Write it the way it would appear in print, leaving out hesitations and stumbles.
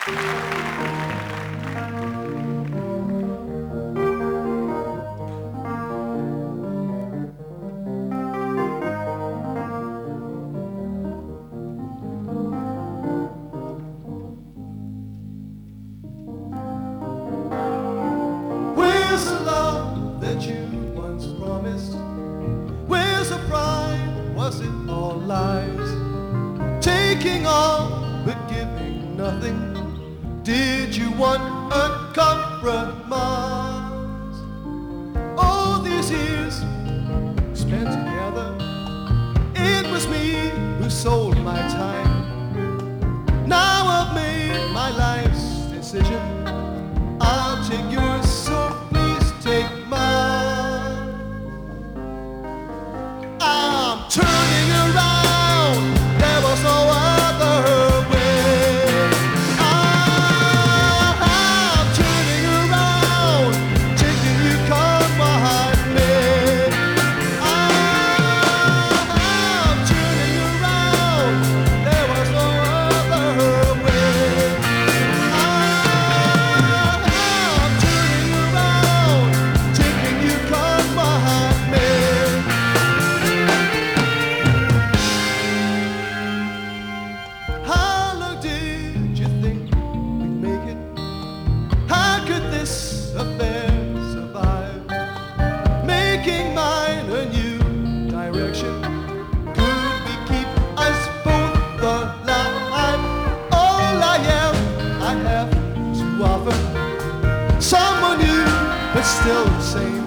Where's the love that you once promised? Where's the pride? Was it all lies? Taking all but giving nothing. Did you want a compromise? All these years spent together, it was me who sold my time. Now I've made my life's decision. I'll take yours, so please take mine. I'm turning around, there was no other way. I'm turning around, taking you come what may. I'm turning around, there was no other way. I'm turning around, taking you come what may. How long did you think we'd make it? How could this affair survive? Making mine a new direction. Could we keep us both alive? All I have to offer. Someone new, but still the same.